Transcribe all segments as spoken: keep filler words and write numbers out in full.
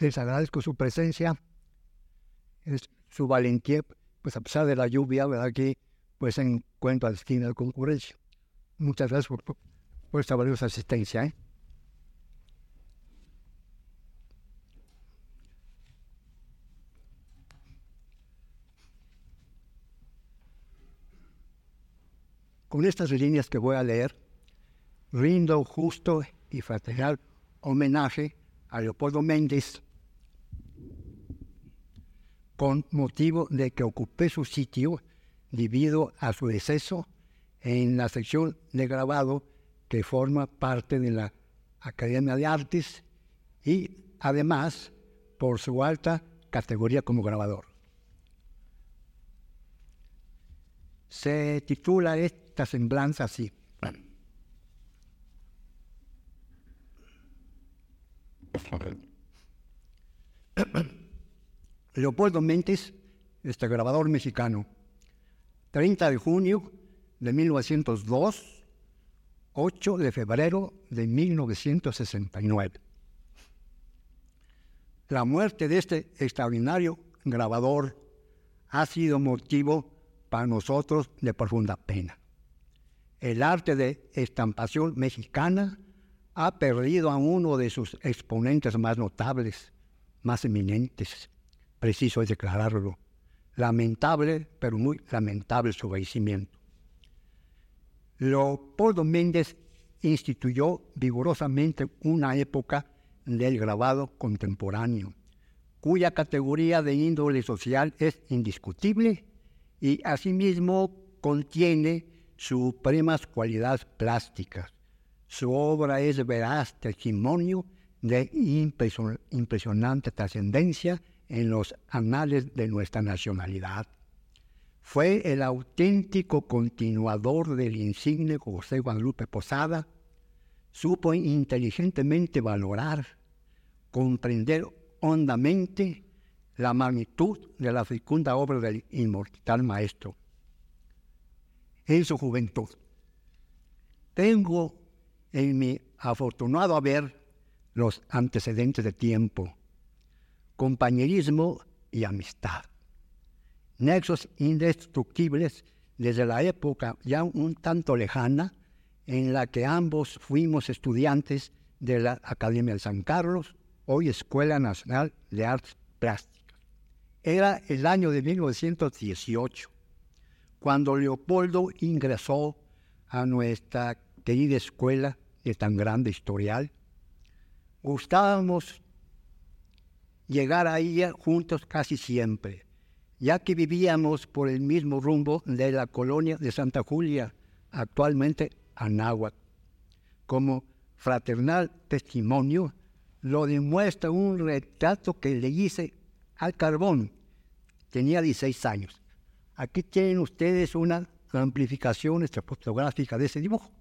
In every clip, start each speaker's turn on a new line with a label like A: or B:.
A: les agradezco su presencia, es su valentía, pues a pesar de la lluvia, ¿verdad? Que pues se encuentra a la esquina de concurrencia. Muchas gracias por, por esta valiosa asistencia, ¿eh? Con estas líneas que voy a leer, rindo justo y fraternal homenaje a Leopoldo Méndez con motivo de que ocupé su sitio debido a su deceso en la sección de grabado que forma parte de la Academia de Artes y además por su alta categoría como grabador. Se titula esta semblanza así. Leopoldo Méndez, este grabador mexicano, treinta de junio de mil novecientos dos, ocho de febrero de mil novecientos sesenta y nueve. La muerte de este extraordinario grabador ha sido motivo para nosotros de profunda pena. El arte de estampación mexicana ha perdido a uno de sus exponentes más notables, más eminentes. Preciso es declararlo. Lamentable, pero muy lamentable su fallecimiento. Leopoldo Méndez instituyó vigorosamente una época del grabado contemporáneo, cuya categoría de índole social es indiscutible y asimismo contiene supremas cualidades plásticas. Su obra es veraz testimonio de impresion- impresionante trascendencia en los anales de nuestra nacionalidad. Fue el auténtico continuador del insigne José Guadalupe Posada. Supo inteligentemente valorar, comprender hondamente la magnitud de la fecunda obra del inmortal maestro. En su juventud, tengo en mi afortunado haber los antecedentes de tiempo, compañerismo y amistad, nexos indestructibles desde la época ya un tanto lejana en la que ambos fuimos estudiantes de la Academia de San Carlos, hoy Escuela Nacional de Artes Plásticas. Era el año de mil novecientos dieciocho, cuando Leopoldo ingresó a nuestra querida escuela de tan grande historial. Gustábamos llegar a ella juntos casi siempre, ya que vivíamos por el mismo rumbo de la colonia de Santa Julia, actualmente Anáhuac. Como fraternal testimonio, lo demuestra un retrato que le hice al carbón. Tenía dieciséis años. Aquí tienen ustedes una amplificación fotográfica de ese dibujo.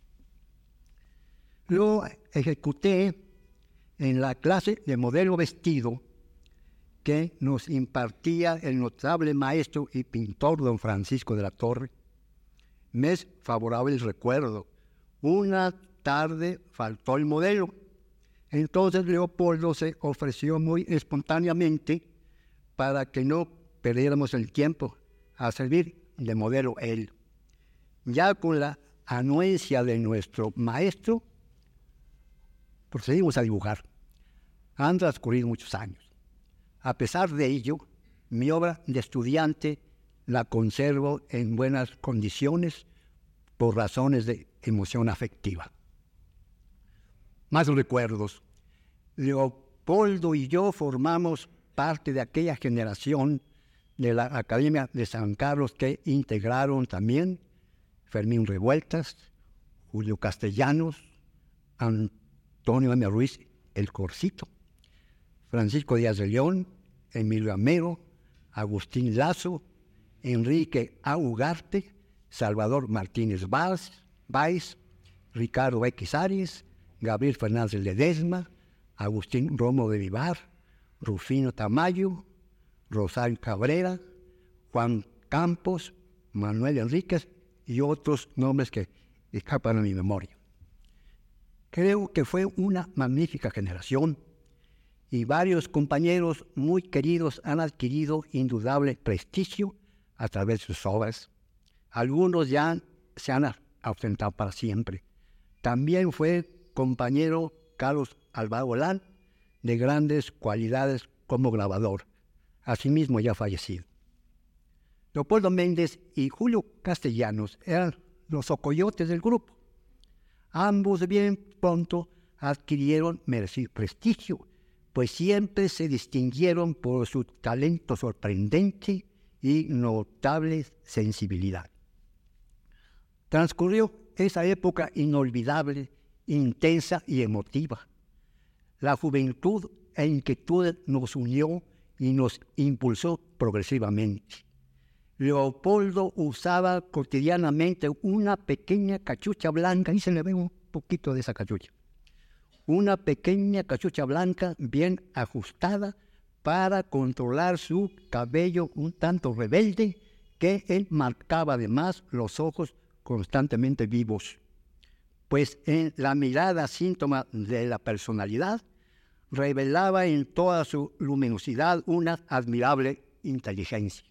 A: Lo ejecuté en la clase de modelo vestido que nos impartía el notable maestro y pintor don Francisco de la Torre. Me es favorable el recuerdo. Una tarde faltó el modelo. Entonces Leopoldo se ofreció muy espontáneamente para que no perdiéramos el tiempo a servir de modelo él. Ya con la anuencia de nuestro maestro, procedimos a dibujar. Han transcurrido muchos años. A pesar de ello, mi obra de estudiante la conservo en buenas condiciones por razones de emoción afectiva. Más recuerdos. Leopoldo y yo formamos parte de aquella generación de la Academia de San Carlos que integraron también Fermín Revueltas, Julio Castellanos, Antonio M. Ruiz, el Corcito, Francisco Díaz de León, Emilio Amero, Agustín Lazo, Enrique A. Ugarte, Salvador Martínez Báez, Ricardo X. Arias, Gabriel Fernández Ledesma, Agustín Romo de Vivar, Rufino Tamayo, Rosario Cabrera, Juan Campos, Manuel Enríquez y otros nombres que escapan a mi memoria. Creo que fue una magnífica generación y varios compañeros muy queridos han adquirido indudable prestigio a través de sus obras. Algunos ya se han ausentado para siempre. También fue compañero Carlos Alvaro Lán, de grandes cualidades como grabador, asimismo ya fallecido. Leopoldo Méndez y Julio Castellanos eran los ocoyotes del grupo. Ambos bien pronto adquirieron merecido prestigio, pues siempre se distinguieron por su talento sorprendente y notable sensibilidad. Transcurrió esa época inolvidable, intensa y emotiva. La juventud e inquietud nos unió y nos impulsó progresivamente. Leopoldo usaba cotidianamente una pequeña cachucha blanca, y se le ve un poquito de esa cachucha. Una pequeña cachucha blanca bien ajustada para controlar su cabello un tanto rebelde, que él marcaba además los ojos constantemente vivos, pues en la mirada, síntoma de la personalidad, revelaba en toda su luminosidad una admirable inteligencia.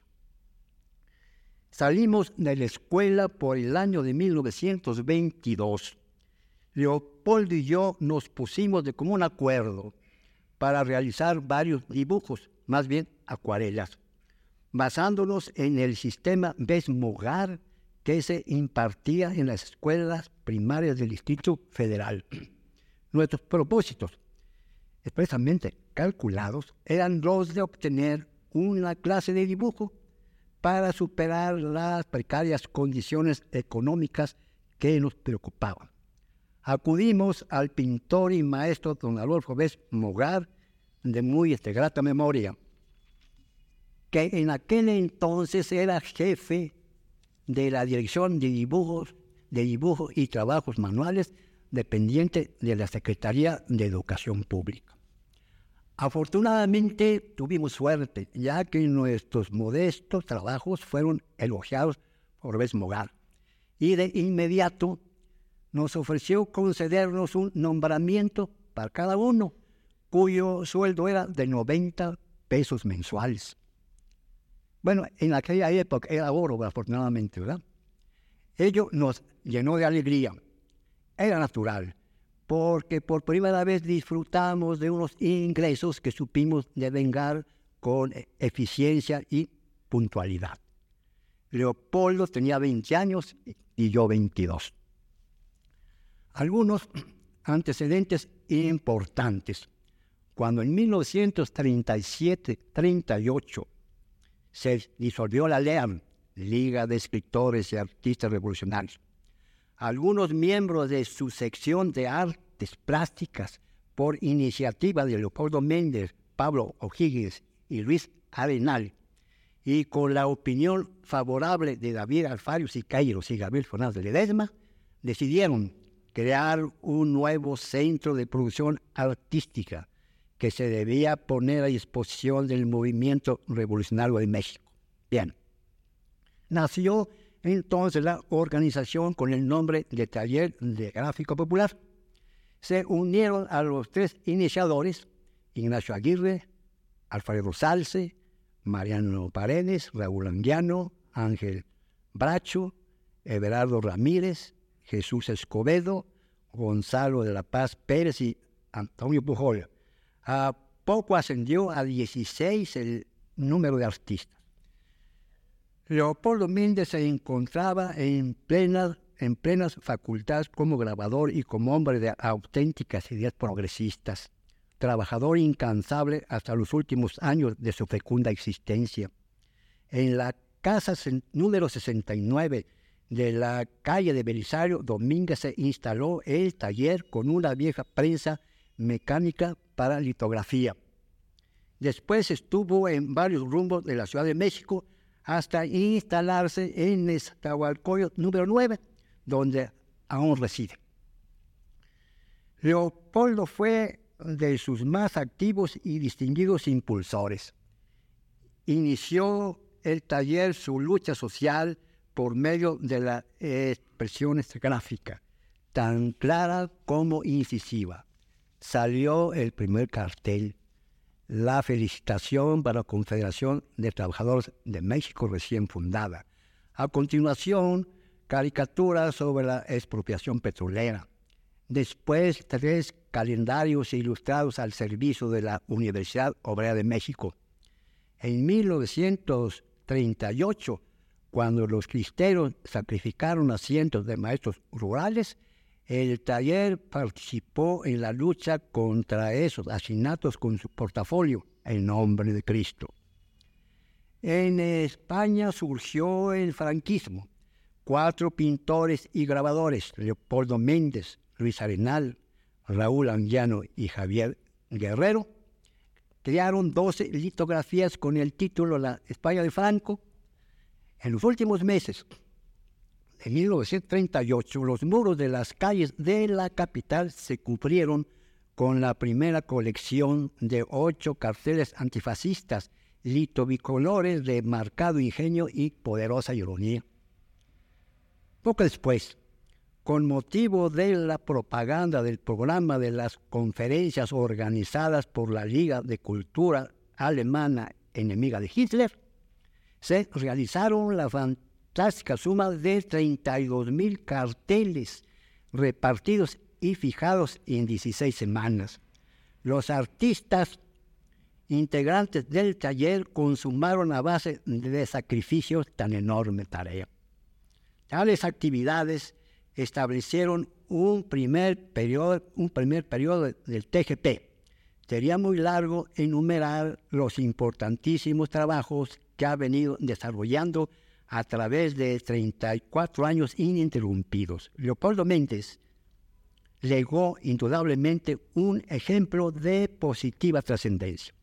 A: Salimos de la escuela por el año de mil novecientos veintidós. Leopoldo y yo nos pusimos de común acuerdo para realizar varios dibujos, más bien acuarelas, basándonos en el sistema Ves-Mogar que se impartía en las escuelas primarias del Distrito Federal. Nuestros propósitos, expresamente calculados, eran los de obtener una clase de dibujo para superar las precarias condiciones económicas que nos preocupaban. Acudimos al pintor y maestro don Adolfo Ves-Mogar, de muy este, grata memoria, que en aquel entonces era jefe de la Dirección de Dibujos, de Dibujo y Trabajos Manuales, dependiente de la Secretaría de Educación Pública. Afortunadamente tuvimos suerte, ya que nuestros modestos trabajos fueron elogiados por Ves-Mogar, y de inmediato nos ofreció concedernos un nombramiento para cada uno, cuyo sueldo era de noventa pesos mensuales. Bueno, en aquella época era oro, afortunadamente, ¿verdad? Ello nos llenó de alegría. Era natural, porque por primera vez disfrutamos de unos ingresos que supimos devengar con eficiencia y puntualidad. Leopoldo tenía veinte años y yo veintidós. Algunos antecedentes importantes. Cuando en mil novecientos treinta y siete treinta y ocho se disolvió la LEAM, Liga de Escritores y Artistas Revolucionarios, algunos miembros de su sección de artes plásticas, por iniciativa de Leopoldo Méndez, Pablo O'Higgins y Luis Arenal, y con la opinión favorable de David Alfaro Siqueiros y Gabriel Fernández Ledesma, decidieron crear un nuevo centro de producción artística que se debía poner a disposición del movimiento revolucionario de México. Bien, nació entonces la organización con el nombre de Taller de Gráfico Popular. Se unieron a los tres iniciadores, Ignacio Aguirre, Alfredo Salce, Mariano Paredes, Raúl Anguiano, Ángel Bracho, Everardo Ramírez, Jesús Escobedo, Gonzalo de la Paz Pérez y Antonio Pujol. A poco ascendió a dieciséis el número de artistas. Leopoldo Méndez se encontraba en plenas, en plenas facultades como grabador y como hombre de auténticas ideas progresistas, trabajador incansable hasta los últimos años de su fecunda existencia. En la casa número sesenta y nueve de la calle de Belisario Domínguez se instaló el taller con una vieja prensa mecánica para litografía. Después estuvo en varios rumbos de la Ciudad de México hasta instalarse en Nezahualcóyotl número nueve, donde aún reside. Leopoldo fue de sus más activos y distinguidos impulsores. Inició el taller su lucha social por medio de la expresión gráfica, tan clara como incisiva. Salió el primer cartel, la felicitación para la Confederación de Trabajadores de México recién fundada. A continuación, caricaturas sobre la expropiación petrolera. Después, tres calendarios ilustrados al servicio de la Universidad Obrera de México. En mil novecientos treinta y ocho, cuando los cristeros sacrificaron a cientos de maestros rurales, el taller participó en la lucha contra esos asesinatos con su portafolio, en nombre de Cristo. En España surgió el franquismo. Cuatro pintores y grabadores, Leopoldo Méndez, Luis Arenal, Raúl Anguiano y Javier Guerrero, crearon doce litografías con el título La España de Franco. En los últimos meses, en mil novecientos treinta y ocho, los muros de las calles de la capital se cubrieron con la primera colección de ocho carteles antifascistas, litobicolores de marcado ingenio y poderosa ironía. Poco después, con motivo de la propaganda del programa de las conferencias organizadas por la Liga de Cultura Alemana enemiga de Hitler, se realizaron la fantástica suma de treinta y dos mil carteles repartidos y fijados en dieciséis semanas. Los artistas integrantes del taller consumaron a base de sacrificios tan enorme tarea. Tales actividades establecieron un primer periodo, un primer periodo del T G P. Sería muy largo enumerar los importantísimos trabajos que ha venido desarrollando a través de treinta y cuatro años ininterrumpidos. Leopoldo Méndez legó indudablemente un ejemplo de positiva trascendencia.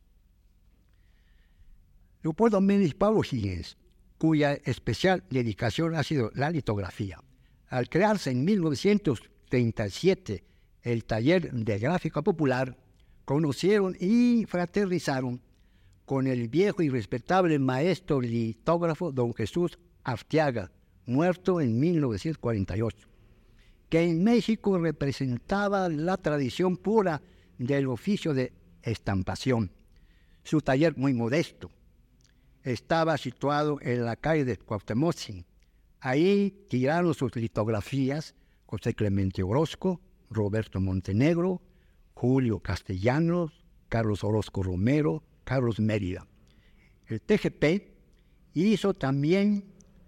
A: Leopoldo Méndez y Pablo Higgins, cuya especial dedicación ha sido la litografía. Al crearse en mil novecientos treinta y siete el taller de gráfica popular, conocieron y fraternizaron con el viejo y respetable maestro litógrafo don Jesús Arteaga, muerto en mil novecientos cuarenta y ocho, que en México representaba la tradición pura del oficio de estampación. Su taller, muy modesto, estaba situado en la calle de Cuauhtémoc. Ahí tiraron sus litografías José Clemente Orozco, Roberto Montenegro, Julio Castellanos, Carlos Orozco Romero, Carlos Mérida. El T G P hizo también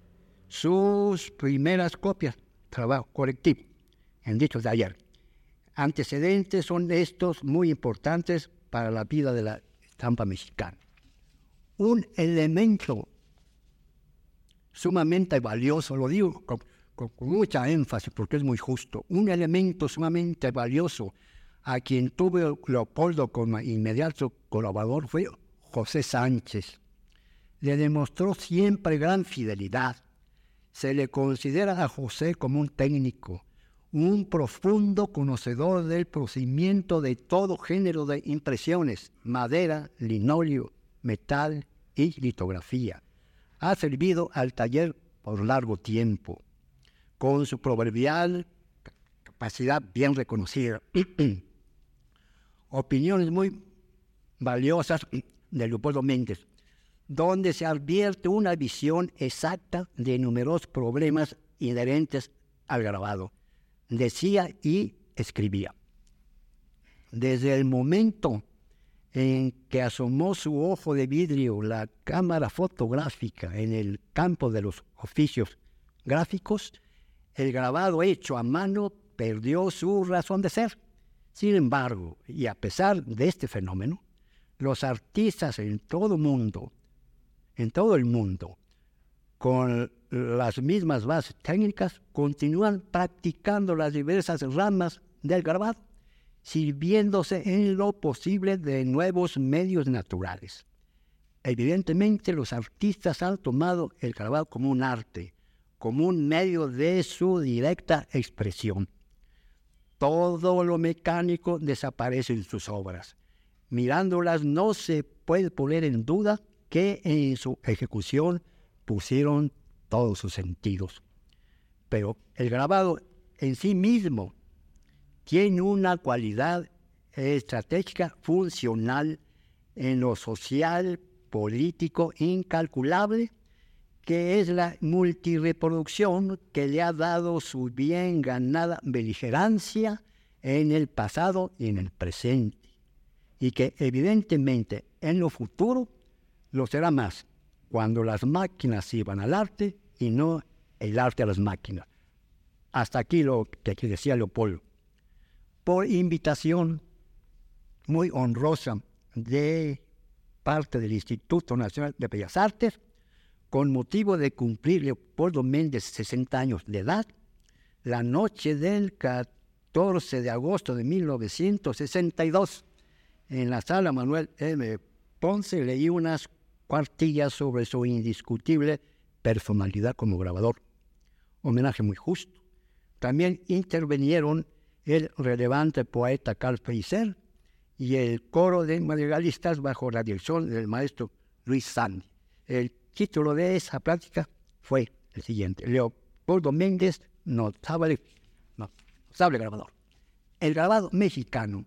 A: sus primeras copias, trabajo colectivo, en dicho taller. Antecedentes son estos muy importantes para la vida de la estampa mexicana. Un elemento sumamente valioso, lo digo con, con, con mucha énfasis porque es muy justo, un elemento sumamente valioso a quien tuvo Leopoldo como inmediato colaborador fue José Sánchez. Le demostró siempre gran fidelidad. Se le considera a José como un técnico, un profundo conocedor del procedimiento de todo género de impresiones, madera, linóleo, metal y litografía. Ha servido al taller por largo tiempo, con su proverbial capacidad bien reconocida. Opiniones muy valiosas de Leopoldo Méndez, donde se advierte una visión exacta de numerosos problemas inherentes al grabado. Decía y escribía: desde el momento en que asomó su ojo de vidrio la cámara fotográfica en el campo de los oficios gráficos, el grabado hecho a mano perdió su razón de ser. Sin embargo, y a pesar de este fenómeno, los artistas en todo mundo, en todo el mundo, con las mismas bases técnicas, continúan practicando las diversas ramas del grabado, sirviéndose en lo posible de nuevos medios naturales. Evidentemente, los artistas han tomado el grabado como un arte, como un medio de su directa expresión. Todo lo mecánico desaparece en sus obras. Mirándolas no se puede poner en duda que en su ejecución pusieron todos sus sentidos. Pero el grabado en sí mismo tiene una cualidad estratégica funcional en lo social, político, incalculable, que es la multireproducción que le ha dado su bien ganada beligerancia en el pasado y en el presente, y que evidentemente en lo futuro lo será más cuando las máquinas sirvan al arte y no el arte a las máquinas. Hasta aquí lo que decía Leopoldo. Por invitación muy honrosa de parte del Instituto Nacional de Bellas Artes, con motivo de cumplir Leopoldo Méndez sesenta años de edad, la noche del catorce de agosto de mil novecientos sesenta y dos, en la sala Manuel M. Ponce, leí unas cuartillas sobre su indiscutible personalidad como grabador. Homenaje muy justo. También intervinieron el relevante poeta Carl Pellicer y el coro de madrigalistas bajo la dirección del maestro Luis Sandy. El título de esa plática fue el siguiente: Leopoldo Méndez, notable, notable grabador. El grabado mexicano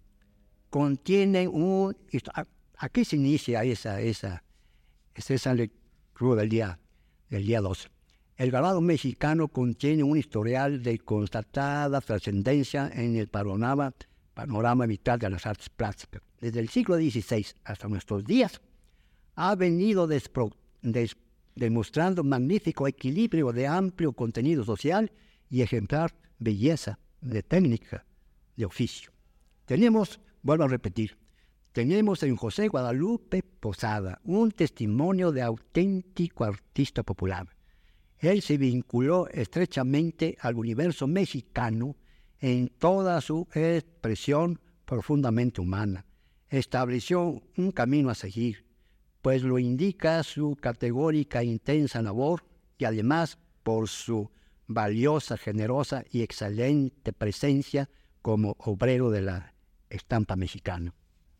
A: contiene un... Aquí se inicia esa, esa, esa lectura del día, del día doce. El grabado mexicano contiene un historial de constatada trascendencia en el panorama, panorama vital de las artes plásticas. Desde el siglo dieciséis hasta nuestros días, ha venido despro, des, demostrando magnífico equilibrio de amplio contenido social y ejemplar belleza de técnica, de oficio. Tenemos, vuelvo a repetir, tenemos en José Guadalupe Posada un testimonio de auténtico artista popular. Él se vinculó estrechamente al universo mexicano en toda su expresión profundamente humana. Estableció un camino a seguir, pues lo indica su categórica e intensa labor y además por su valiosa, generosa y excelente presencia como obrero de la estampa mexicana.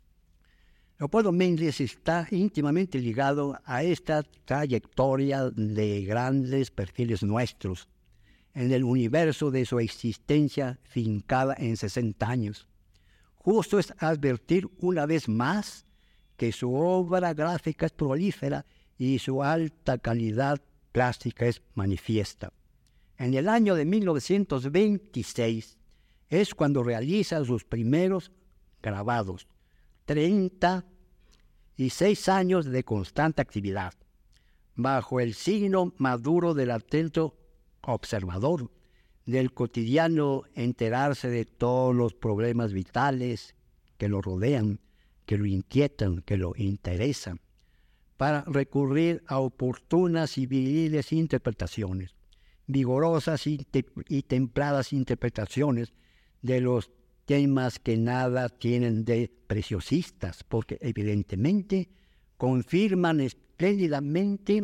A: Leopoldo Méndez está íntimamente ligado a esta trayectoria de grandes perfiles nuestros en el universo de su existencia fincada en sesenta años. Justo es advertir una vez más que su obra gráfica es prolífera y su alta calidad plástica es manifiesta. En el año de mil novecientos veintiséis es cuando realiza sus primeros grabados, treinta y seis años de constante actividad, bajo el signo maduro del atento observador, del cotidiano enterarse de todos los problemas vitales que lo rodean, que lo inquietan, que lo interesan, para recurrir a oportunas y viriles interpretaciones, vigorosas y, te- y templadas interpretaciones de los temas que nada tienen de preciosistas, porque evidentemente confirman espléndidamente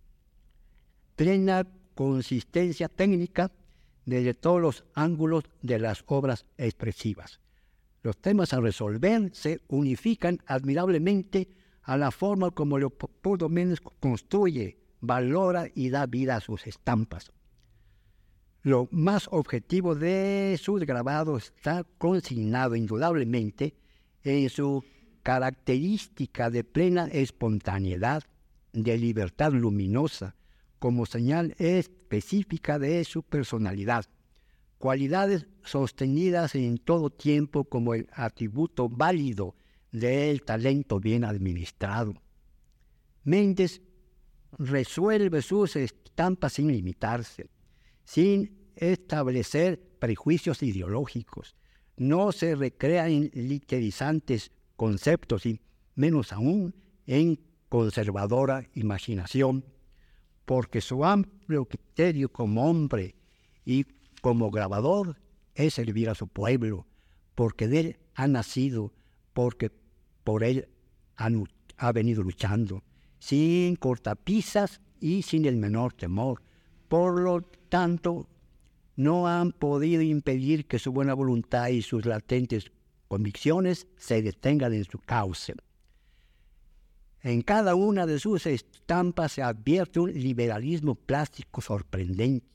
A: plena consistencia técnica desde todos los ángulos de las obras expresivas. Los temas a resolver se unifican admirablemente a la forma como Leopoldo Méndez construye, valora y da vida a sus estampas. Lo más objetivo de sus grabados está consignado indudablemente en su característica de plena espontaneidad, de libertad luminosa, como señal específica de su personalidad, cualidades sostenidas en todo tiempo como el atributo válido del talento bien administrado. Méndez resuelve sus estampas sin limitarse, sin establecer prejuicios ideológicos. No se recrea en literizantes conceptos y menos aún en conservadora imaginación, porque su amplio criterio como hombre y como grabador es servir a su pueblo, porque de él ha nacido, porque por él ha, ha venido luchando, sin cortapisas y sin el menor temor. Por lo tanto, no han podido impedir que su buena voluntad y sus latentes convicciones se detengan en su cauce. En cada una de sus estampas se advierte un liberalismo plástico sorprendente,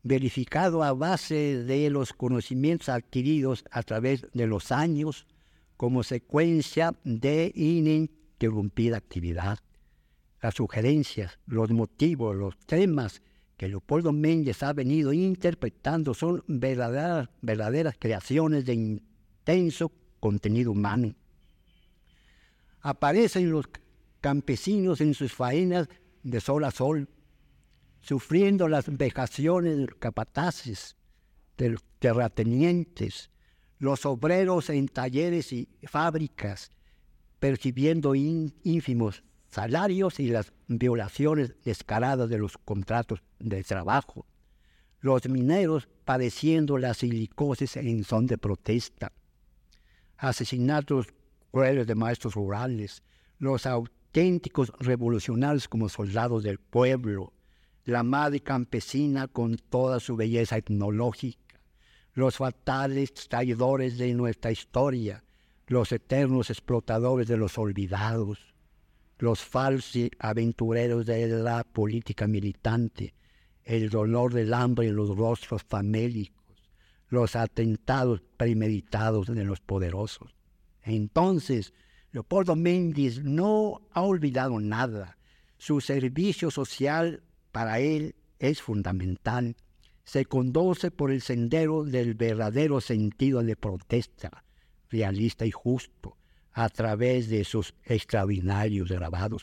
A: verificado a base de los conocimientos adquiridos a través de los años, como secuencia de ininterrumpida actividad. Las sugerencias, los motivos, los temas que Leopoldo Méndez ha venido interpretando son verdaderas, verdaderas creaciones de intenso contenido humano. Aparecen los campesinos en sus faenas de sol a sol, sufriendo las vejaciones de los capataces, de los terratenientes, los obreros en talleres y fábricas, percibiendo in, ínfimos salarios y las violaciones descaradas de los contratos de trabajo, los mineros padeciendo la silicosis en son de protesta, asesinatos crueles de maestros rurales, los auténticos revolucionarios como soldados del pueblo, la madre campesina con toda su belleza etnológica, los fatales traidores de nuestra historia, los eternos explotadores de los olvidados, los falsos aventureros de la política militante, el dolor del hambre en los rostros famélicos, los atentados premeditados de los poderosos. Entonces, Leopoldo Méndez no ha olvidado nada. Su servicio social para él es fundamental. Se conduce por el sendero del verdadero sentido de protesta, realista y justo, a través de sus extraordinarios grabados.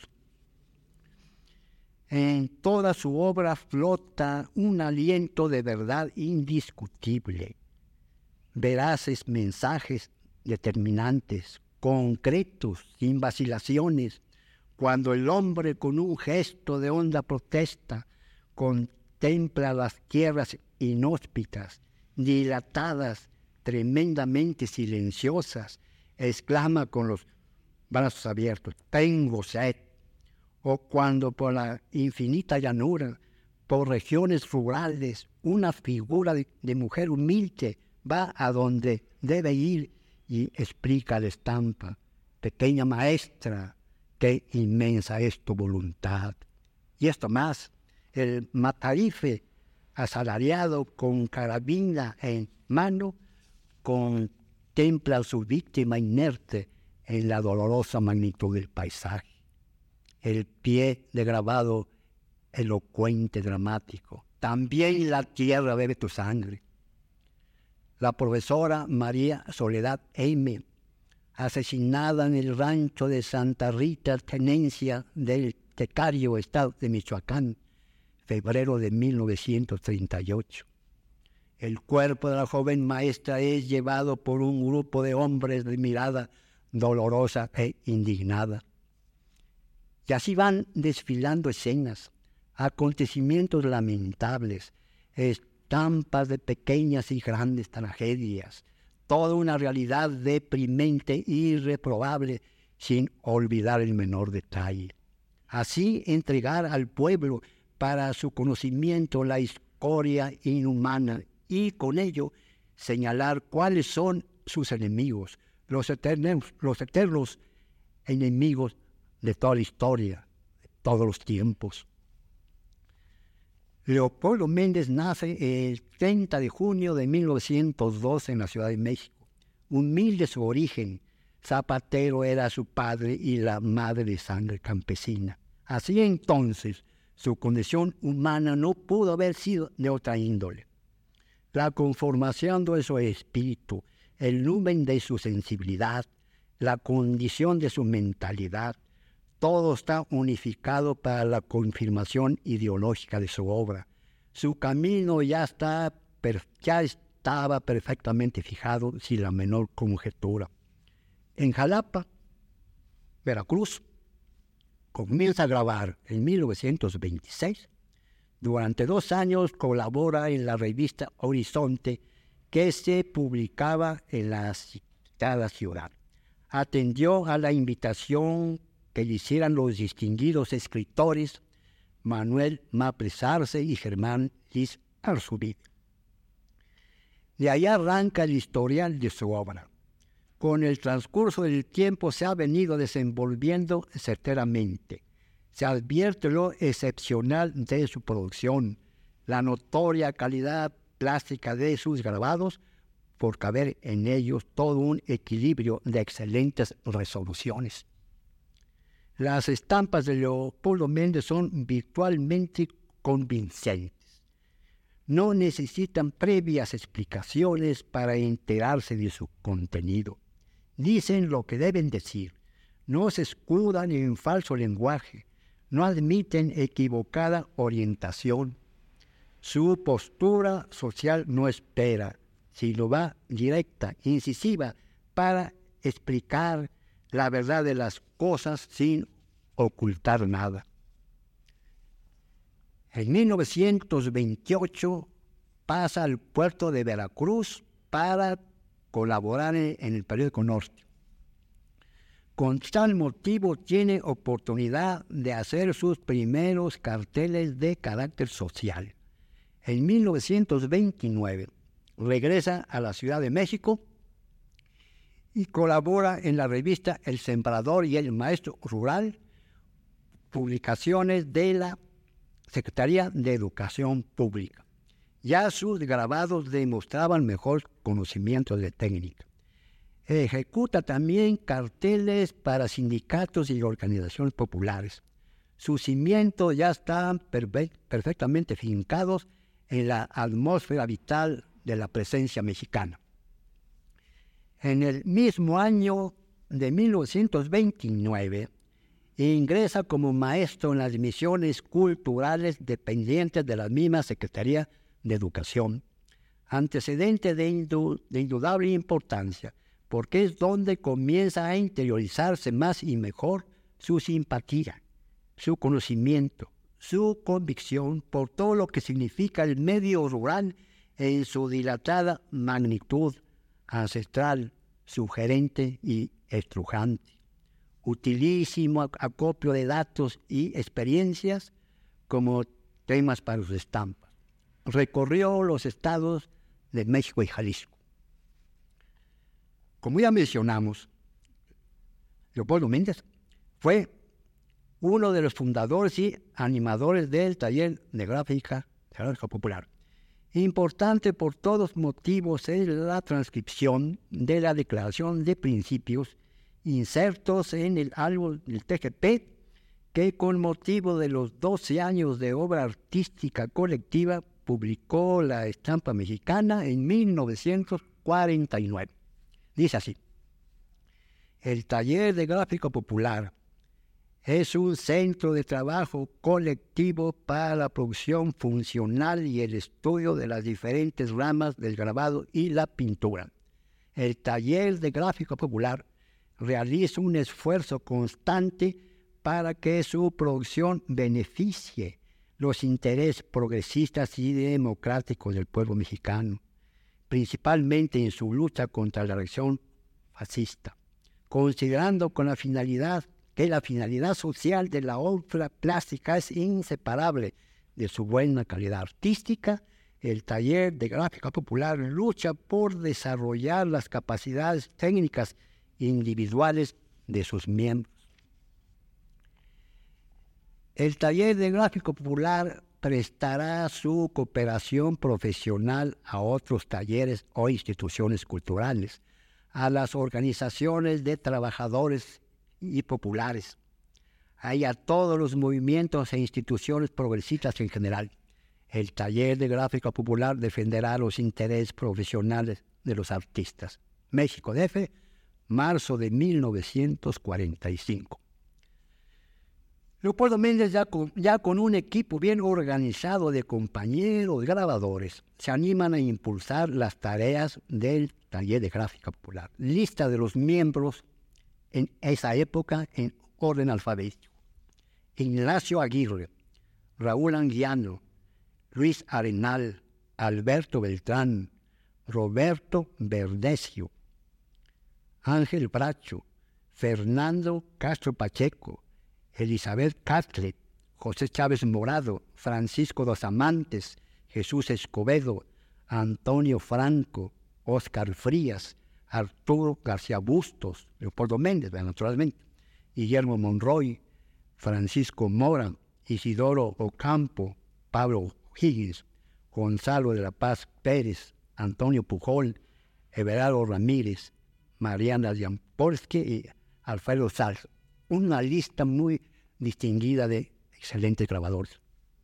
A: En toda su obra flota un aliento de verdad indiscutible, veraces mensajes determinantes, concretos, sin vacilaciones, cuando el hombre con un gesto de honda protesta contempla las tierras inhóspitas, dilatadas, tremendamente silenciosas, exclama con los brazos abiertos, tengo sed. O cuando por la infinita llanura, por regiones rurales, una figura de, de mujer humilde va a donde debe ir y explica la estampa, pequeña maestra, qué inmensa es tu voluntad. Y esto más, el matarife asalariado con carabina en mano contempla a su víctima inerte en la dolorosa magnitud del paisaje. El pie de grabado elocuente, dramático. También la tierra bebe tu sangre. La profesora María Soledad M., asesinada en el rancho de Santa Rita, tenencia del Tecario, estado de Michoacán, febrero de mil novecientos treinta y ocho. El cuerpo de la joven maestra es llevado por un grupo de hombres de mirada dolorosa e indignada. Y así van desfilando escenas, acontecimientos lamentables, estampas de pequeñas y grandes tragedias, toda una realidad deprimente e irreprobable, sin olvidar el menor detalle. Así entregar al pueblo para su conocimiento la escoria inhumana y con ello señalar cuáles son sus enemigos, los eternos, los eternos enemigos de toda la historia, de todos los tiempos. Leopoldo Méndez nace el treinta de junio de mil novecientos dos en la Ciudad de México. Humilde su origen, zapatero era su padre y la madre de sangre campesina. Así entonces, su condición humana no pudo haber sido de otra índole. La conformación de su espíritu, el lumen de su sensibilidad, la condición de su mentalidad, todo está unificado para la confirmación ideológica de su obra. Su camino ya, está, ya estaba perfectamente fijado sin la menor conjetura. En Jalapa, Veracruz, comienza a grabar en mil novecientos veintiséis. Durante dos años colabora en la revista Horizonte, que se publicaba en la citada ciudad. Atendió a la invitación que le hicieran los distinguidos escritores Manuel Maples Arce y Germán Liz Arzubide. De ahí arranca el historial de su obra. Con el transcurso del tiempo se ha venido desenvolviendo certeramente. Se advierte lo excepcional de su producción, la notoria calidad plástica de sus grabados, por caber en ellos todo un equilibrio de excelentes resoluciones. Las estampas de Leopoldo Méndez son virtualmente convincentes. No necesitan previas explicaciones para enterarse de su contenido. Dicen lo que deben decir, no se escudan en falso lenguaje, no admiten equivocada orientación. Su postura social no espera, sino va directa, incisiva, para explicar la verdad de las cosas sin ocultar nada. En mil novecientos veintiocho pasa al puerto de Veracruz para colaborar en el periódico Norte. Con tal motivo tiene oportunidad de hacer sus primeros carteles de carácter social. En mil novecientos veintinueve regresa a la Ciudad de México y colabora en la revista El Sembrador y El Maestro Rural, publicaciones de la Secretaría de Educación Pública. Ya sus grabados demostraban mejor conocimiento de técnica. Ejecuta también carteles para sindicatos y organizaciones populares. Sus cimientos ya están perfe- perfectamente fincados en la atmósfera vital de la presencia mexicana. En el mismo año de mil novecientos veintinueve, ingresa como maestro en las misiones culturales dependientes de la misma Secretaría de Educación, antecedente de, indu- de indudable importancia, porque es donde comienza a interiorizarse más y mejor su simpatía, su conocimiento, su convicción por todo lo que significa el medio rural en su dilatada magnitud ancestral, sugerente y estrujante. Utilísimo acopio de datos y experiencias como temas para sus estampas. Recorrió los estados de México y Jalisco. Como ya mencionamos, Leopoldo Méndez fue uno de los fundadores y animadores del taller de gráfica, de gráfica popular. Importante por todos motivos es la transcripción de la Declaración de Principios insertos en el álbum del T G P, que con motivo de los doce años de obra artística colectiva publicó la estampa mexicana en mil novecientos cuarenta y nueve. Dice así: el taller de gráfica popular es un centro de trabajo colectivo para la producción funcional y el estudio de las diferentes ramas del grabado y la pintura. El taller de gráfica popular realiza un esfuerzo constante para que su producción beneficie los intereses progresistas y democráticos del pueblo mexicano, principalmente en su lucha contra la reacción fascista, considerando con la finalidad que la finalidad social de la obra plástica es inseparable de su buena calidad artística. El taller de gráfica popular lucha por desarrollar las capacidades técnicas individuales de sus miembros. El taller de gráfico popular prestará su cooperación profesional a otros talleres o instituciones culturales, a las organizaciones de trabajadores y populares, y a todos los movimientos e instituciones progresistas en general. El taller de gráfica popular defenderá los intereses profesionales de los artistas. México D F, marzo de mil novecientos cuarenta y cinco. Leopoldo Méndez, ya con, ya con un equipo bien organizado de compañeros grabadores, se animan a impulsar las tareas del taller de gráfica popular. Lista de los miembros en esa época en orden alfabético: Ignacio Aguirre, Raúl Anguiano, Luis Arenal, Alberto Beltrán, Roberto Verdecio, Ángel Bracho, Fernando Castro Pacheco, Elizabeth Catlet, José Chávez Morado, Francisco Dos Amantes, Jesús Escobedo, Antonio Franco, Óscar Frías, Arturo García Bustos, Leopoldo Méndez, naturalmente, Guillermo Monroy, Francisco Mora, Isidoro Ocampo, Pablo Higgins, Gonzalo de la Paz Pérez, Antonio Pujol, Everardo Ramírez, Mariana Jampolsky y Alfredo Salz. Una lista muy distinguida de excelentes grabadores.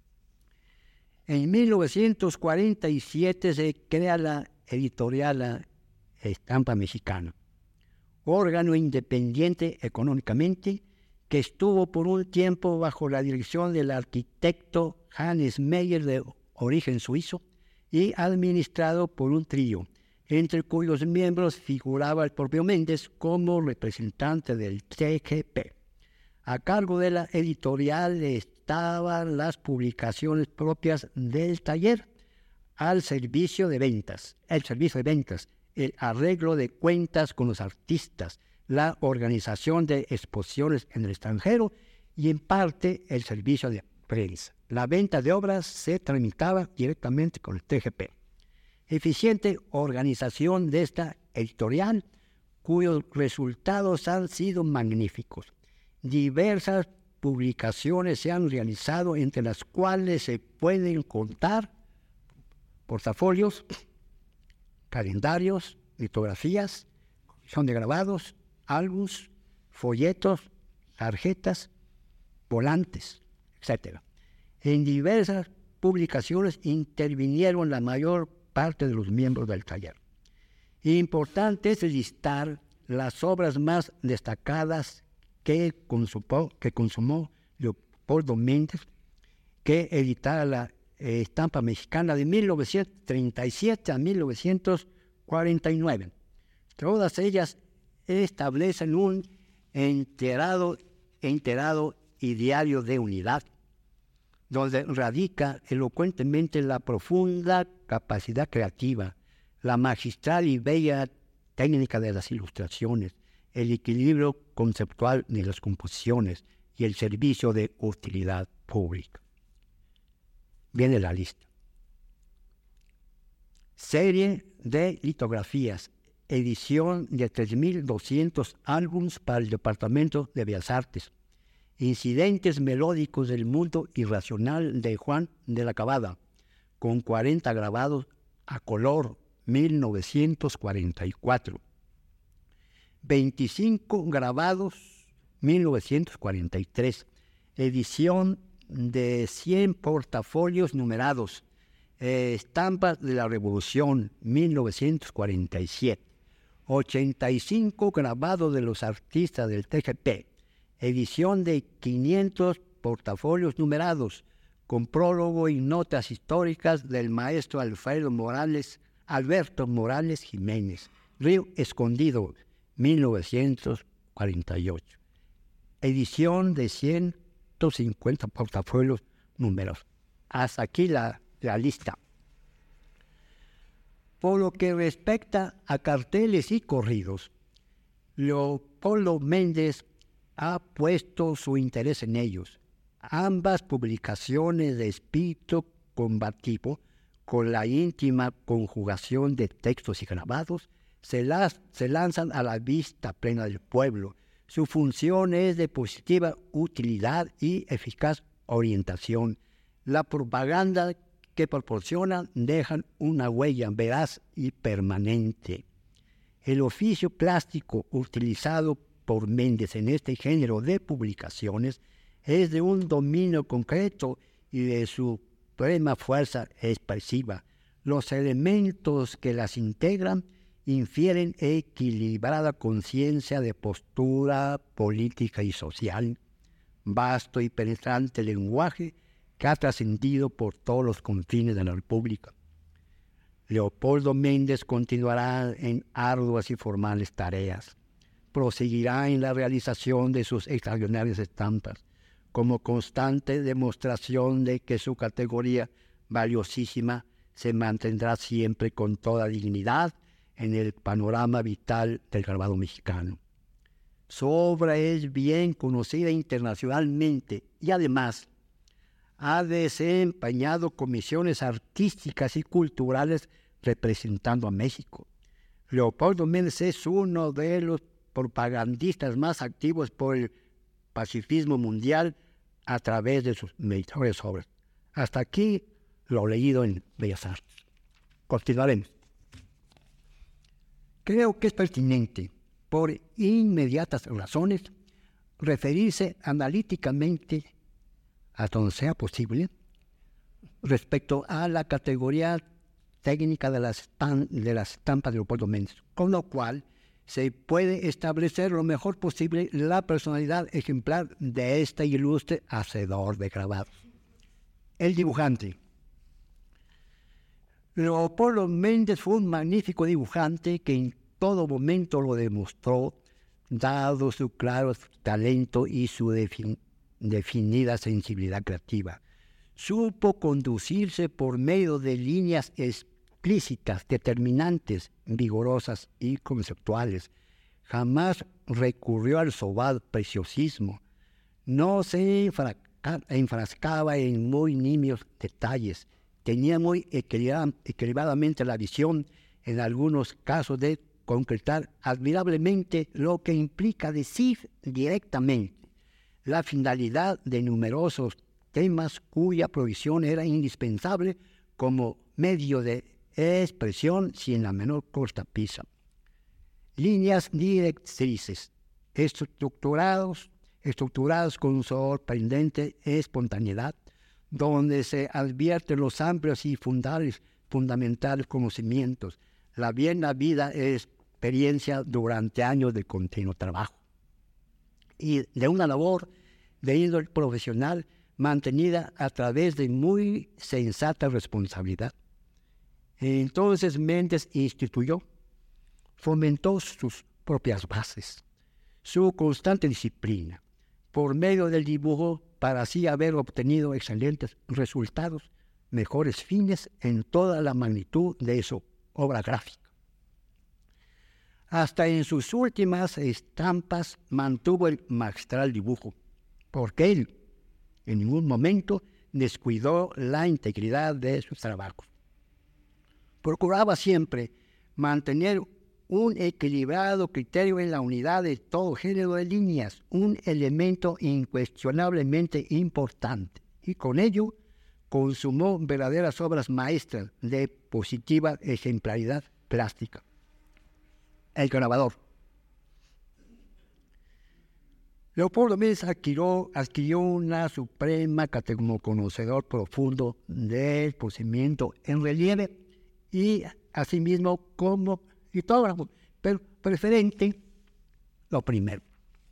A: En mil novecientos cuarenta y siete se crea la editorial La Estampa Mexicana, órgano independiente económicamente que estuvo por un tiempo bajo la dirección del arquitecto Hannes Meyer, de origen suizo, y administrado por un trío, entre cuyos miembros figuraba el propio Méndez como representante del T G P. A cargo de la editorial estaban las publicaciones propias del taller, al servicio de ventas, el servicio de ventas, el arreglo de cuentas con los artistas, la organización de exposiciones en el extranjero y en parte el servicio de prensa. La venta de obras se tramitaba directamente con el T G P. Eficiente organización de esta editorial, cuyos resultados han sido magníficos. Diversas publicaciones se han realizado, entre las cuales se pueden contar portafolios, calendarios, litografías, colección de grabados, álbumes, folletos, tarjetas, volantes, etcétera. En diversas publicaciones intervinieron la mayor parte de los miembros del taller. Importante es listar las obras más destacadas que consumó, que consumó Leopoldo Méndez, que editara la eh, Estampa Mexicana de mil novecientos treinta y siete a mil novecientos cuarenta y nueve. Todas ellas establecen un enterado, enterado ideario de unidad, donde radica elocuentemente la profunda capacidad creativa, la magistral y bella técnica de las ilustraciones, el equilibrio conceptual de las composiciones y el servicio de utilidad pública. Viene la lista. Serie de litografías, edición de tres mil doscientos álbumes para el Departamento de Bellas Artes, Incidentes melódicos del mundo irracional de Juan de la Cabada, con cuarenta grabados a color, mil novecientos cuarenta y cuatro. veinticinco grabados, mil novecientos cuarenta y tres. Edición de cien portafolios numerados. Eh, estampas de la Revolución, mil novecientos cuarenta y siete. ochenta y cinco grabados de los artistas del T G P. Edición de quinientos portafolios numerados, con prólogo y notas históricas del maestro Alfredo Morales, Alberto Morales Jiménez. Río Escondido, mil novecientos cuarenta y ocho. Edición de ciento cincuenta portafolios numerados. Hasta aquí la, la lista. Por lo que respecta a carteles y corridos, Leopoldo Méndez ha puesto su interés en ellos. Ambas publicaciones de espíritu combativo, con la íntima conjugación de textos y grabados, se, las, se lanzan a la vista plena del pueblo. Su función es de positiva utilidad y eficaz orientación. La propaganda que proporcionan dejan una huella veraz y permanente. El oficio plástico utilizado por Méndez en este género de publicaciones es de un dominio concreto y de suprema fuerza expresiva. Los elementos que las integran infieren equilibrada conciencia de postura política y social, vasto y penetrante lenguaje que ha trascendido por todos los confines de la República. Leopoldo Méndez continuará en arduas y formales tareas. Proseguirá en la realización de sus extraordinarias estampas, como constante demostración de que su categoría valiosísima se mantendrá siempre con toda dignidad en el panorama vital del grabado mexicano. Su obra es bien conocida internacionalmente y además ha desempeñado comisiones artísticas y culturales representando a México. Leopoldo Méndez es uno de los propagandistas más activos por el pacifismo mundial a través de sus meritoриas obras. Hasta aquí lo leído en Bellas Artes. Continuaremos. Creo que es pertinente, por inmediatas razones, referirse analíticamente, hasta donde sea posible, respecto a la categoría técnica de las, de las estampas de Leopoldo Méndez, con lo cual se puede establecer lo mejor posible la personalidad ejemplar de este ilustre hacedor de grabados. El dibujante. Leopoldo Méndez fue un magnífico dibujante que en todo momento lo demostró, dado su claro talento y su defin- definida sensibilidad creativa. Supo conducirse por medio de líneas explícitas, determinantes, vigorosas y conceptuales. Jamás recurrió al sobado preciosismo. No se enfra- enfrascaba en muy nimios detalles. Tenía muy equilibra- equilibradamente la visión, en algunos casos, de concretar admirablemente lo que implica decir directamente la finalidad de numerosos temas cuya provisión era indispensable como medio de expresión sin la menor cortapisa. Líneas directrices, estructurados, estructurados con sorprendente espontaneidad, donde se advierten los amplios y fundamentales, fundamentales conocimientos, la bien habida experiencia durante años de continuo trabajo y de una labor de índole profesional mantenida a través de muy sensata responsabilidad. Entonces Méndez instituyó, fomentó sus propias bases, su constante disciplina, por medio del dibujo, para así haber obtenido excelentes resultados, mejores fines en toda la magnitud de su obra gráfica. Hasta en sus últimas estampas mantuvo el magistral dibujo, porque él en ningún momento descuidó la integridad de sus trabajos. Procuraba siempre mantener un equilibrado criterio en la unidad de todo género de líneas, un elemento incuestionablemente importante, y con ello consumó verdaderas obras maestras de positiva ejemplaridad plástica. El grabador. Leopoldo Méndez adquirió, adquirió una suprema categoría como conocedor profundo del procedimiento en relieve y asimismo como litógrafo, pero preferente lo primero.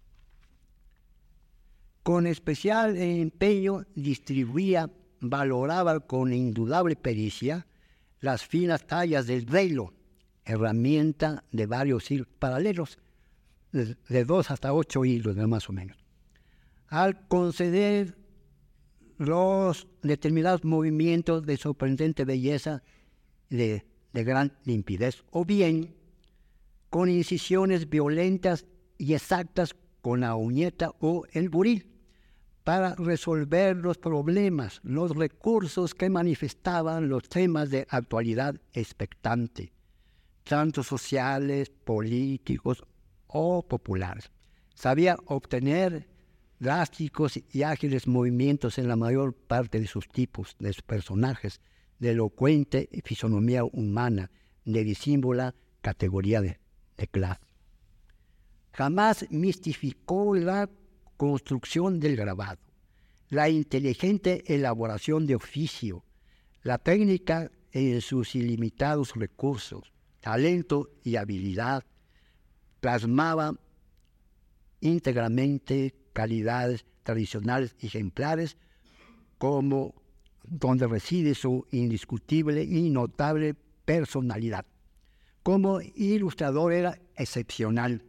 A: Con especial empeño distribuía, valoraba con indudable pericia las finas tallas del velo, herramienta de varios hilos paralelos, de, de dos hasta ocho hilos más o menos. Al conceder los determinados movimientos de sorprendente belleza, de, de gran limpidez, o bien con incisiones violentas y exactas con la uñeta o el buril, para resolver los problemas, los recursos que manifestaban los temas de actualidad expectante, tanto sociales, políticos o populares. Sabía obtener drásticos y ágiles movimientos en la mayor parte de sus tipos, de sus personajes, de elocuente fisonomía humana, de disímbula categoría de, de clase. Jamás mistificó la construcción del grabado, la inteligente elaboración de oficio, la técnica en sus ilimitados recursos, talento y habilidad. Plasmaba íntegramente calidades tradicionales y ejemplares, como donde reside su indiscutible y notable personalidad. Como ilustrador era excepcional.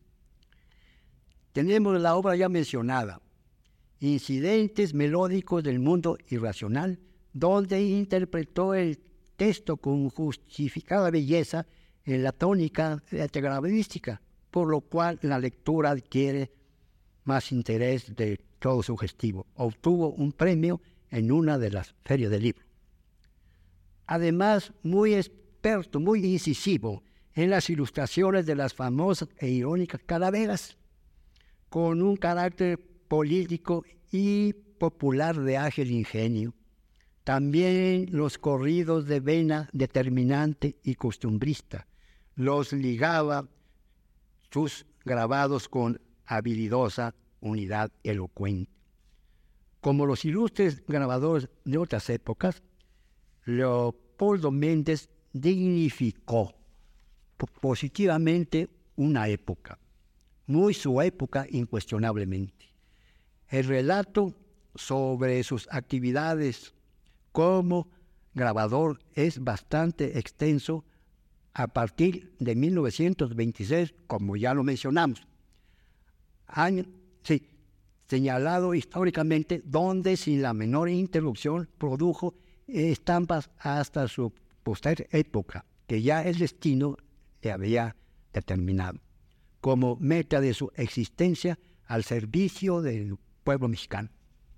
A: Tenemos la obra ya mencionada, Incidentes melódicos del mundo irracional, donde interpretó el texto con justificada belleza en la tónica tetragravística, por lo cual la lectura adquiere más interés de todo sugestivo. Obtuvo un premio en una de las ferias del libro. Además, muy experto, muy incisivo en las ilustraciones de las famosas e irónicas calaveras, con un carácter político y popular de ágil ingenio. También los corridos de vena determinante y costumbrista, los ligaba sus grabados con habilidosa unidad elocuente. Como los ilustres grabadores de otras épocas, Leopoldo Méndez dignificó positivamente una época, muy su época incuestionablemente. El relato sobre sus actividades como grabador es bastante extenso a partir de mil novecientos veintiséis, como ya lo mencionamos, año, sí, señalado históricamente, donde sin la menor interrupción produjo estampas hasta su posterior época, que ya el destino le había determinado, como meta de su existencia al servicio del pueblo mexicano.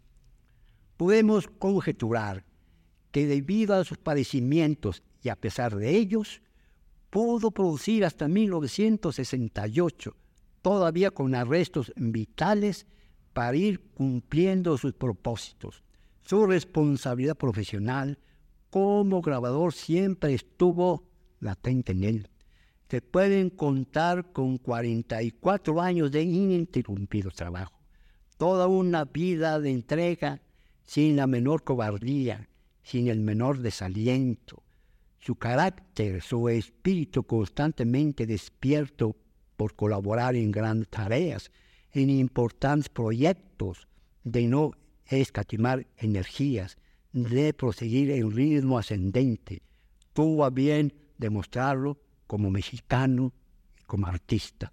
A: Podemos conjeturar que debido a sus padecimientos y a pesar de ellos, pudo producir hasta mil novecientos sesenta y ocho, todavía con arrestos vitales para ir cumpliendo sus propósitos. Su responsabilidad profesional como grabador siempre estuvo latente en él. Se pueden contar con cuarenta y cuatro años de ininterrumpido trabajo, toda una vida de entrega sin la menor cobardía, sin el menor desaliento. Su carácter, su espíritu constantemente despierto por colaborar en grandes tareas, en importantes proyectos, de no escatimar energías, de proseguir en ritmo ascendente. Tuvo a bien demostrarlo como mexicano y como artista.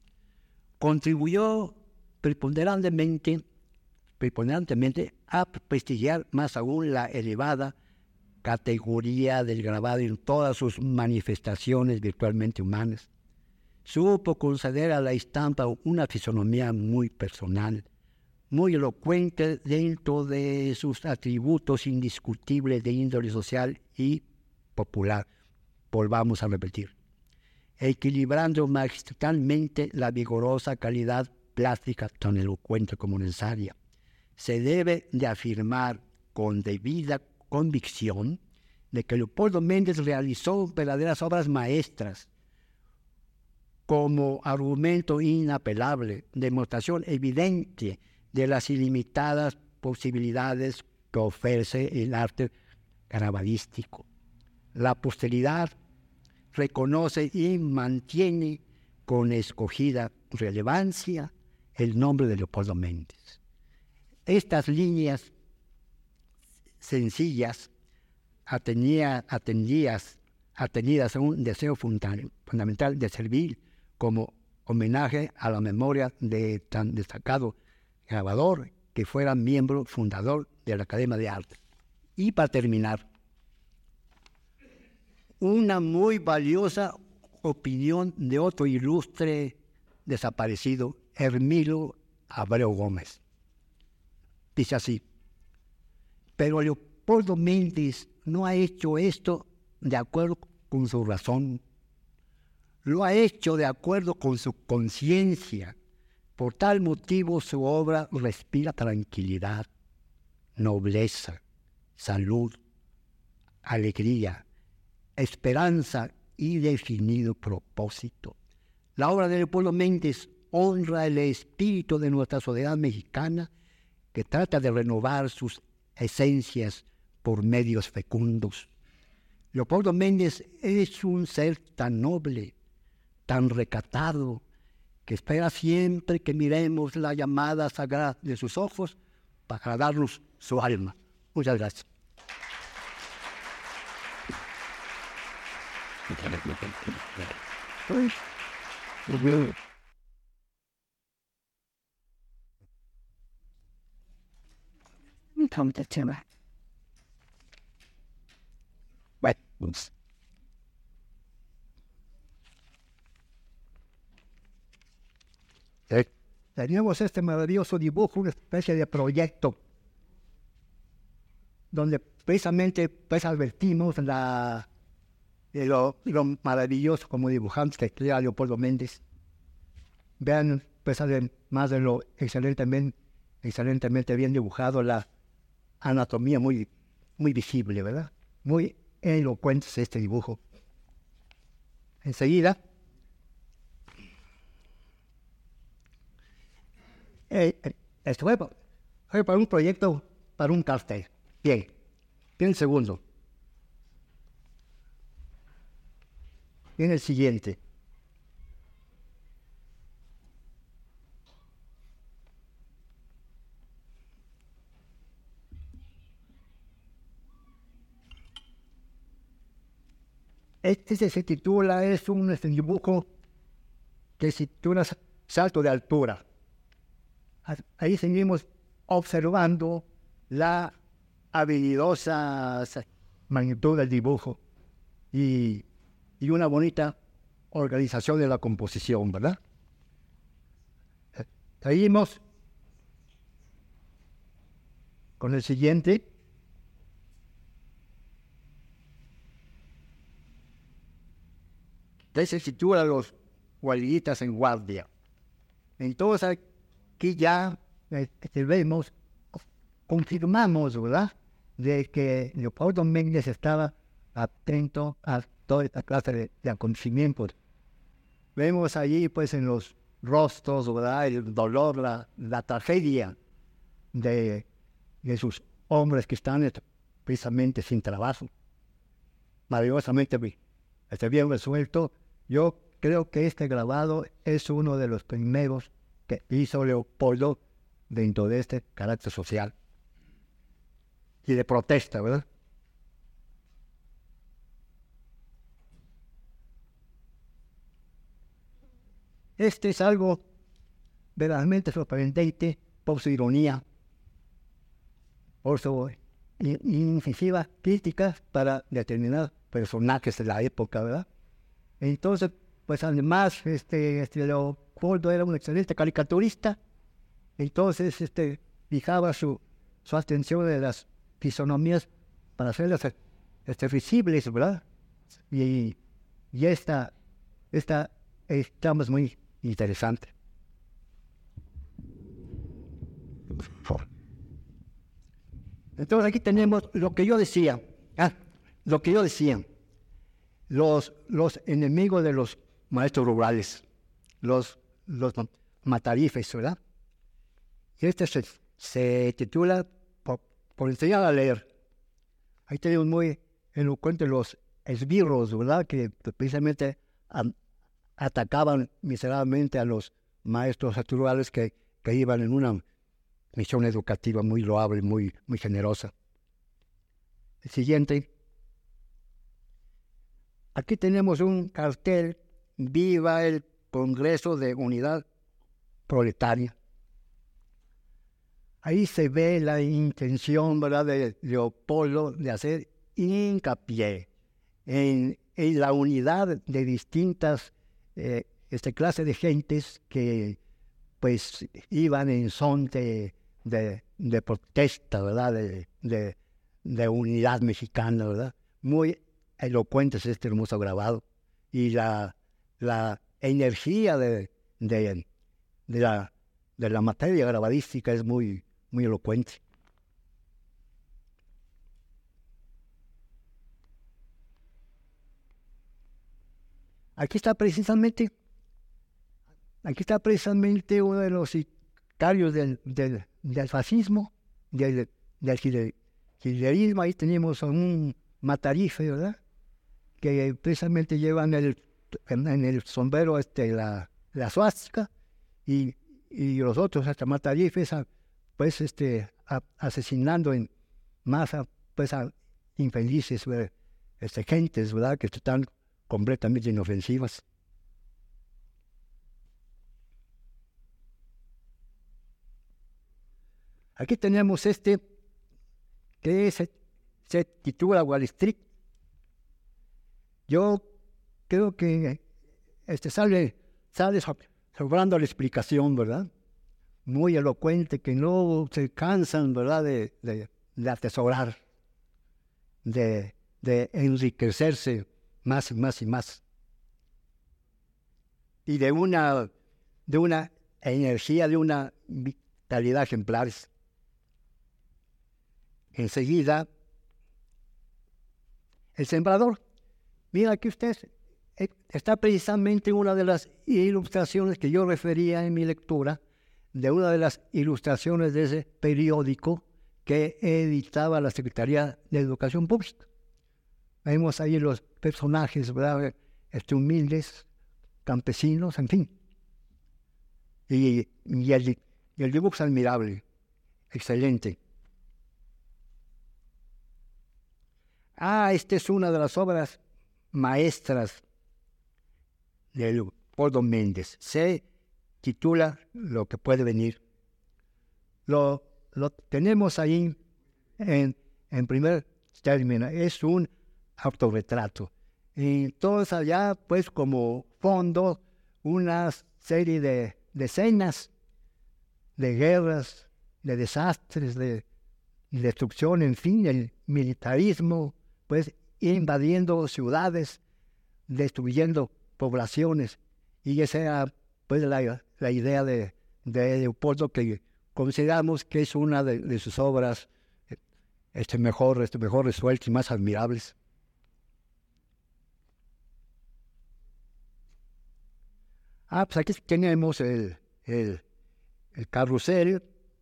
A: Contribuyó preponderantemente, preponderantemente a prestigiar más aún la elevada categoría del grabado en todas sus manifestaciones virtualmente humanas. Supo conceder a la estampa una fisonomía muy personal, muy elocuente dentro de sus atributos indiscutibles de índole social y popular. Volvamos a repetir, equilibrando magistralmente la vigorosa calidad plástica tan elocuente como necesaria. Se debe de afirmar con debida convicción de que Leopoldo Méndez realizó verdaderas obras maestras, como argumento inapelable, demostración evidente de las ilimitadas posibilidades que ofrece el arte grabadístico. La posteridad reconoce y mantiene con escogida relevancia el nombre de Leopoldo Méndez. Estas líneas sencillas, atenía, atendías, atenidas a un deseo fundamental de servir como homenaje a la memoria de tan destacado grabador que fuera miembro fundador de la Academia de Arte. Y para terminar, una muy valiosa opinión de otro ilustre desaparecido, Hermilo Abreu Gómez. Dice así: pero Leopoldo Méndez no ha hecho esto de acuerdo con su razón, lo ha hecho de acuerdo con su conciencia. Por tal motivo su obra respira tranquilidad, nobleza, salud, alegría, esperanza y definido propósito. La obra de Leopoldo Méndez honra el espíritu de nuestra sociedad mexicana, que trata de renovar sus esencias por medios fecundos. Leopoldo Méndez es un ser tan noble, tan recatado, que espera siempre que miremos la llamada sagrada de sus ojos para darnos su alma. Muchas gracias. Bueno, eh, teníamos este maravilloso dibujo, una especie de proyecto, donde precisamente pues advertimos la, de lo, lo maravilloso como dibujante que era Leopoldo Méndez. Vean, pues además de lo excelentemente, excelentemente bien dibujado, la anatomía muy, muy visible, ¿verdad? Muy elocuente es este dibujo. enseguida, eh, eh, esto fue, fue para un proyecto, para un cartel. Bien, bien el segundo. Bien el siguiente. Este se titula, es un este, dibujo que se titula Salto de altura. Ahí seguimos observando la habilidosa magnitud del dibujo y, y una bonita organización de la composición, ¿verdad? Seguimos con el siguiente. Este se titula Los guarditas en guardia. Entonces aquí ya este, vemos, confirmamos, ¿verdad?, de que Leopoldo Méndez estaba atento a toda esta clase de, de acontecimientos. Vemos allí, pues, en los rostros, ¿verdad?, el dolor, la, la tragedia de, de sus hombres que están precisamente sin trabajo. Maravillosamente este, bien resuelto. Yo creo que este grabado es uno de los primeros que hizo Leopoldo dentro de este carácter social y de protesta, ¿verdad? Este es algo verdaderamente sorprendente por su ironía, por su incisiva crítica para determinados personajes de la época, ¿verdad? Entonces, pues además, este, este Leopoldo era un excelente caricaturista, entonces este, fijaba su, su atención de las fisonomías para hacerlas este, visibles, ¿verdad? Y, y esta, esta, esta es muy interesante. Entonces aquí tenemos lo que yo decía, ah, lo que yo decía, los, los enemigos de los maestros rurales, los, los matarifes, ¿verdad? Y este se, se titula por, por enseñar a leer. Ahí tenemos muy elocuentes los esbirros, ¿verdad?, que precisamente a, atacaban miserablemente a los maestros rurales que, que iban en una misión educativa muy loable, muy, muy generosa. El siguiente. Aquí tenemos un cartel: Viva el Congreso de Unidad Proletaria. Ahí se ve la intención, ¿verdad?, de Leopoldo de hacer hincapié en, en la unidad de distintas eh, este, clases de gentes que pues iban en son de, de, de protesta, ¿verdad?, de, de, de unidad mexicana, ¿verdad? Muy elocuente es este hermoso grabado. Y la, la energía de, de, de, la, de la materia grabadística es muy, muy elocuente. Aquí está precisamente, aquí está precisamente uno de los sicarios del, del, del fascismo, del, del hitlerismo. Ahí tenemos a un matarife, ¿verdad?, que precisamente llevan el, en, en el sombrero este, la, la suástica, y, y los otros hasta matarifes, a, pues este, a, asesinando en masa pues a infelices este, gentes, ¿verdad?, que están completamente inofensivas. Aquí tenemos este que se, se titula Wall Street. Yo creo que este sale, sale sobrando la explicación, ¿verdad? Muy elocuente, que no se cansan, ¿verdad?, de, de, de atesorar, de, de enriquecerse más y más y más. Y de una, de una energía, de una vitalidad ejemplares. Enseguida, el sembrador. Mira aquí ustedes, está precisamente una de las ilustraciones que yo refería en mi lectura, de una de las ilustraciones de ese periódico que editaba la Secretaría de Educación Pública. Vemos ahí los personajes, ¿verdad? Este, humildes, campesinos, en fin. Y, y, el, y el dibujo es admirable, excelente. Ah, esta es una de las obras maestras de Leopoldo Méndez. Se titula Lo que puede venir. Lo, lo tenemos ahí en, en primer término. Es un autorretrato. Y entonces allá, pues, como fondo, una serie de, de escenas de guerras, de desastres, de destrucción, en fin, el militarismo, pues, invadiendo ciudades, destruyendo poblaciones. Y esa era, pues, la, la idea de, de Leopoldo, que consideramos que es una de, de sus obras este, mejor, este, mejor resueltas y más admirables. Ah, pues aquí tenemos el, el, el carrusel.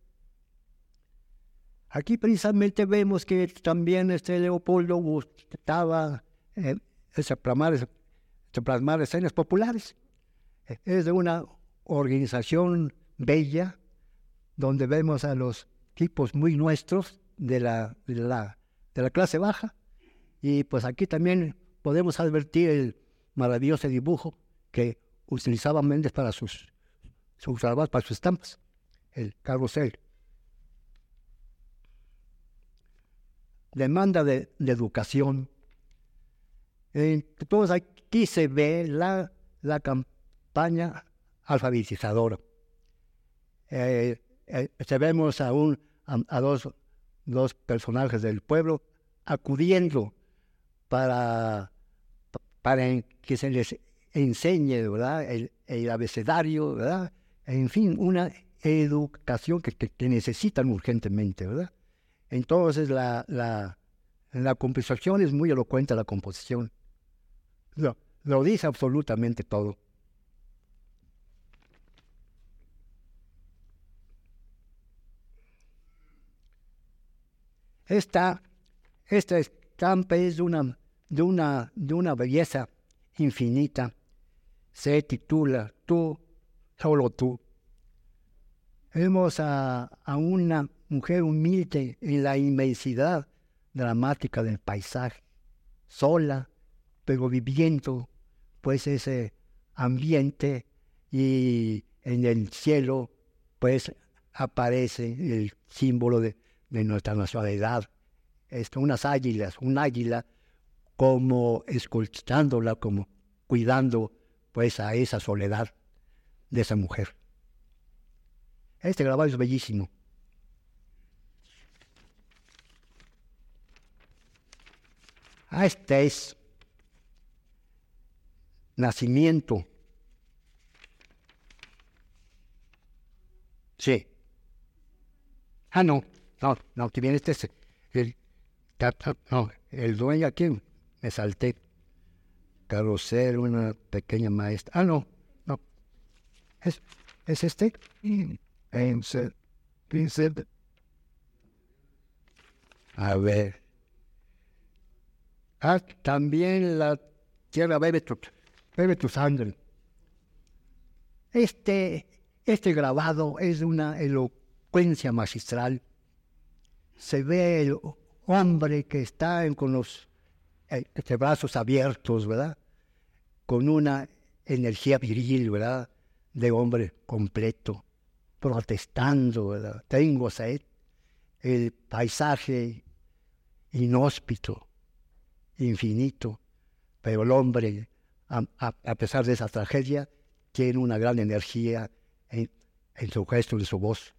A: Aquí precisamente vemos que también este Leopoldo gustaba eh, ese plasmar, ese, plasmar escenas populares. Es de una organización bella, donde vemos a los tipos muy nuestros de la, de la, de la clase baja. Y pues aquí también podemos advertir el maravilloso dibujo que utilizaba Méndez para sus, sus trabajos, para sus estampas, el carrusel. Demanda de, de educación. Entonces aquí se ve la, la campaña alfabetizadora. Eh, eh, se vemos a, un, a, a dos, dos personajes del pueblo acudiendo para, para que se les enseñe, ¿verdad?, el, el abecedario, ¿verdad?, en fin, una educación que, que, que necesitan urgentemente, ¿verdad? Entonces la, la, la composición es muy elocuente, la composición. Lo, lo dice absolutamente todo. Esta, esta estampa es de una, de, una, de una belleza infinita. Se titula Tú, solo tú. Vemos a, a una mujer humilde en la inmensidad dramática del paisaje, sola, pero viviendo pues ese ambiente, y en el cielo pues aparece el símbolo de, de nuestra nacionalidad. Esto, unas águilas, un águila como escoltándola, como cuidando pues a esa soledad de esa mujer. Este grabado es bellísimo. Ah, este es Nacimiento. Sí. Ah, no, no, no, que viene este, el, no, el dueño aquí, me salté. Carrusel, una pequeña maestra. Ah, no, no. ¿Es, es este? A ver. Ah, también la tierra bebe tu, bebe tu sangre. Este, este grabado es de una elocuencia magistral. Se ve el hombre que está en, con los eh, este, brazos abiertos, ¿verdad?, con una energía viril, ¿verdad?, de hombre completo, protestando, ¿verdad? Tengo sed. El paisaje inhóspito, infinito, pero el hombre, a, a, a pesar de esa tragedia, tiene una gran energía en, en su gesto y su voz.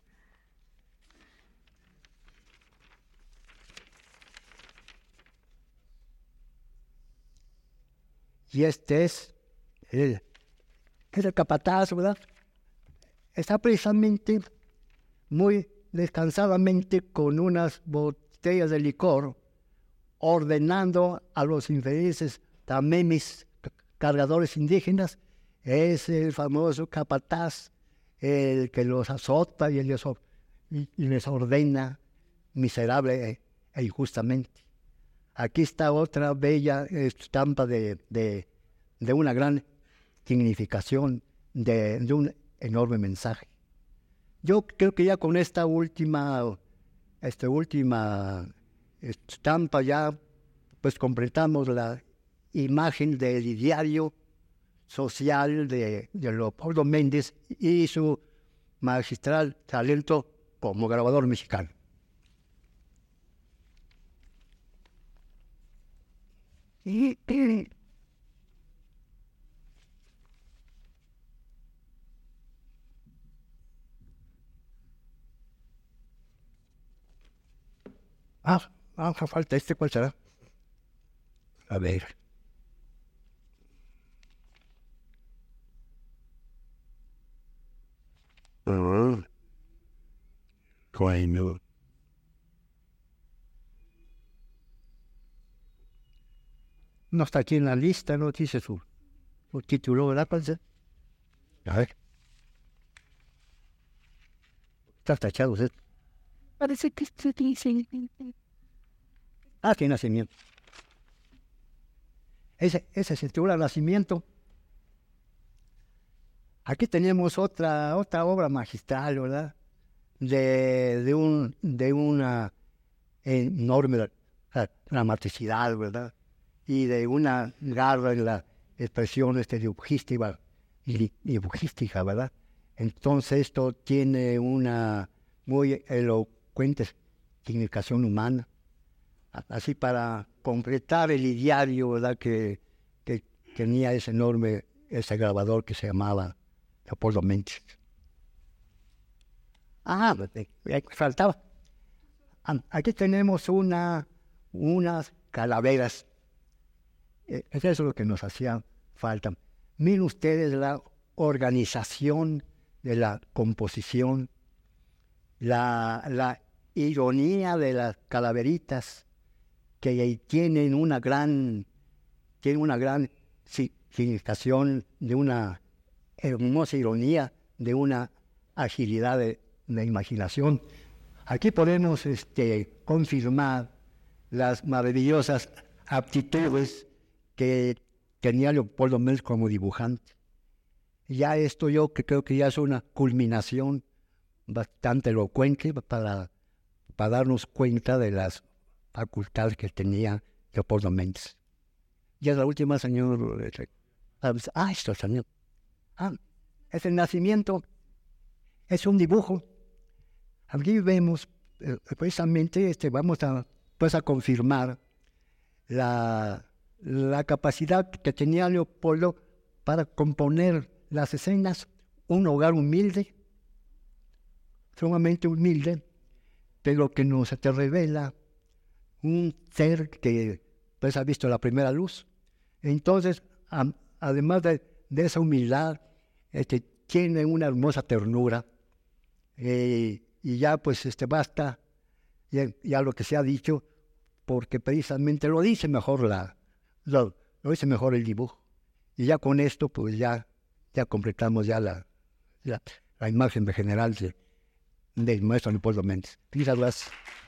A: Y este es el, es el capataz, ¿verdad? Está precisamente muy descansadamente con unas botellas de licor, ordenando a los infelices tamemis cargadores indígenas, es el famoso capataz, el que los azota y les, y les ordena miserable e injustamente. Aquí está otra bella estampa de, de, de una gran significación, de, de un enorme mensaje. Yo creo que ya con esta última, esta última estampa ya pues completamos la imagen del ideario social de, de Leopoldo Méndez y su magistral talento como grabador mexicano. Y, y, ah, ah, falta este, ¿cuál será? A ver. Uh, bueno. No está aquí en la lista, no dice su, su título, ¿verdad? A ver. Está tachado usted. Parece que se dice. Ah, tiene nacimiento. Ese, ese se titula Nacimiento. Aquí tenemos otra, otra obra magistral, ¿verdad? De, de, un, de una enorme dramaticidad, ¿verdad? Y de una garra en la expresión este, dibujística, dibujística, ¿verdad? Entonces esto tiene una muy elocuente significación humana, así para completar el ideario, ¿verdad? Que, que tenía ese enorme, ese grabador que se llamaba Leopoldo Méndez. Ah, faltaba. Aquí tenemos una, unas calaveras. Eso es lo que nos hacía falta. Miren ustedes la organización de la composición, la, la ironía de las calaveritas, que tienen una gran, tienen una gran significación, de una hermosa ironía, de una agilidad de, de imaginación. Aquí podemos este, confirmar las maravillosas aptitudes que tenía Leopoldo Méndez como dibujante. Ya esto yo que creo que ya es una culminación bastante elocuente para, para darnos cuenta de las facultades que tenía Leopoldo Méndez. Ya es la última, señor. Ah, esto, señor. Ah, es el nacimiento. Es un dibujo. Aquí vemos, eh, precisamente, este, vamos a, pues, a confirmar la, la capacidad que tenía Leopoldo para componer las escenas. Un hogar humilde, sumamente humilde, pero que nos te revela un ser que pues ha visto la primera luz. Entonces, a, además de, de esa humildad, este, tiene una hermosa ternura, eh, y ya pues este basta, ya, ya lo que se ha dicho, porque precisamente lo dice mejor la, lo, lo dice mejor el dibujo. Y ya con esto, pues ya, ya completamos ya la, la, la imagen de general de, del maestro Leopoldo Méndez. Muchas gracias.